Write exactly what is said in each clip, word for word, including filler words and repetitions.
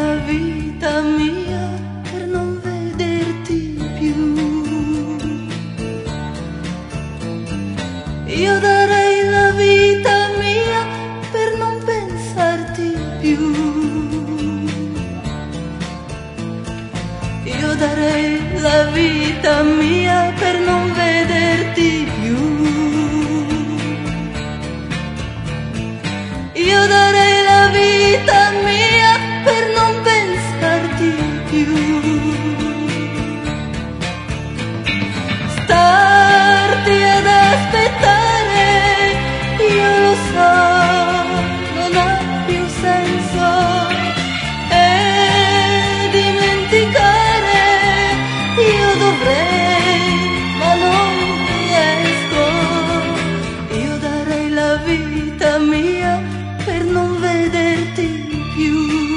la vita mia per non vederti più. Io darei la vita mia per non pensarti più. Io darei la vita mia per non vederti più. Io darei la vita mia per non pensarti più. Starti ad aspettare, io lo so, non ha più senso. E dimenticare io dovrei, ma non riesco. Io darei la vita mia per non vederti più.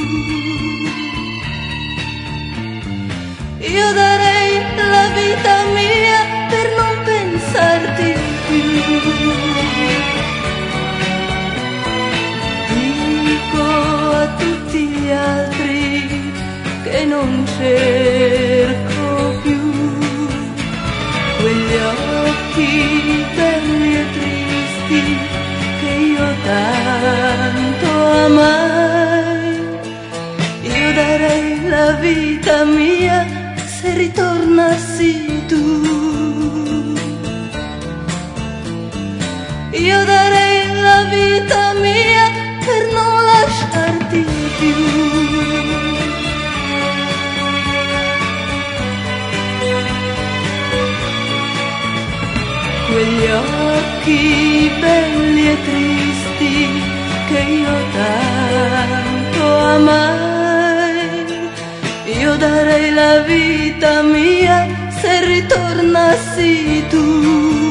Io darei la vita mia per non pensarti più. Dico a tutti gli altri che non cerco più quegli occhi belli e tristi che io tanto amai. Io darei la vita mia se ritornassi tu. Io darei la vita mia per non lasciarti più. Quegli occhi belli e tristi che io tanto amai. Io darei la vita mia se ritornassi tu.